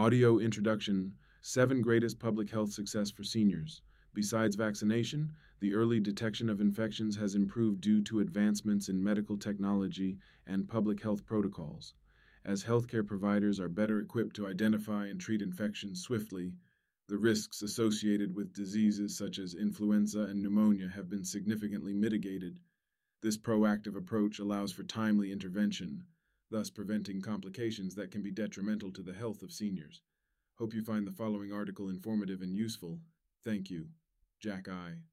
Audio introduction: 7 greatest public health success for seniors. Besides vaccination, the early detection of infections has improved due to advancements in medical technology and public health protocols. As healthcare providers are better equipped to identify and treat infections swiftly, the risks associated with diseases such as influenza and pneumonia have been significantly mitigated. This proactive approach allows for timely intervention, thus preventing complications that can be detrimental to the health of seniors. Hope you find the following article informative and useful. Thank you. Jack I.